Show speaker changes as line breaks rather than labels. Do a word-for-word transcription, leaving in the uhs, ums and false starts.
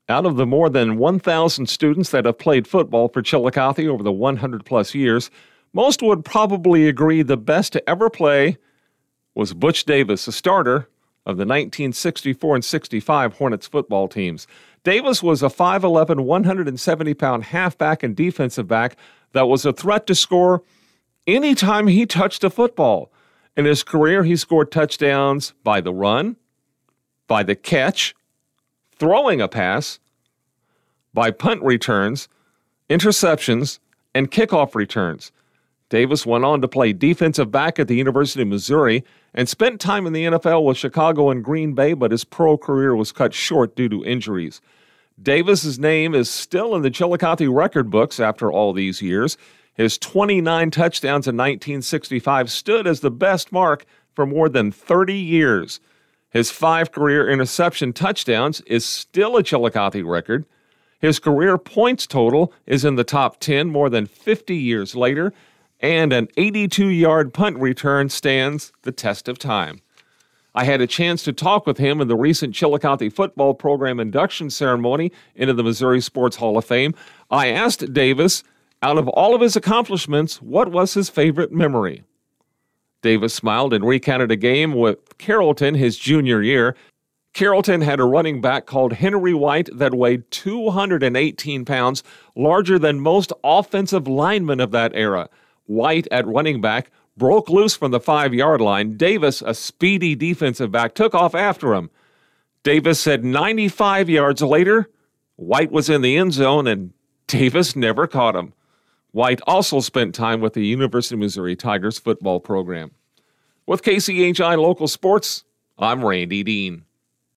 Out of the more than one thousand students that have played football for Chillicothe over the one hundred plus years, most would probably agree the best to ever play was Butch Davis, a starter of the nineteen sixty-four and sixty-five Hornets football teams. Davis was a five eleven, one hundred seventy pound halfback and defensive back that was a threat to score anytime he touched a football. In his career, he scored touchdowns by the run, by the catch, throwing a pass, by punt returns, interceptions, and kickoff returns. Davis went on to play defensive back at the University of Missouri and spent time in the N F L with Chicago and Green Bay, but his pro career was cut short due to injuries. Davis's name is still in the Chillicothe record books after all these years. His twenty-nine touchdowns in nineteen sixty-five stood as the best mark for more than thirty years. His five career interception touchdowns is still a Chillicothe record. His career points total is in the top ten more than fifty years later, and an eighty-two yard punt return stands the test of time. I had a chance to talk with him in the recent Chillicothe football program induction ceremony into the Missouri Sports Hall of Fame. I asked Davis, out of all of his accomplishments, what was his favorite memory? Davis smiled and recounted a game with Carrollton his junior year. Carrollton had a running back called Henry White that weighed two hundred eighteen pounds, larger than most offensive linemen of that era. White, at running back, broke loose from the five-yard line. Davis, a speedy defensive back, took off after him. Davis said ninety-five yards later, White was in the end zone, and Davis never caught him. White also spent time with the University of Missouri Tigers football program. With K C H I Local Sports, I'm Randy Dean.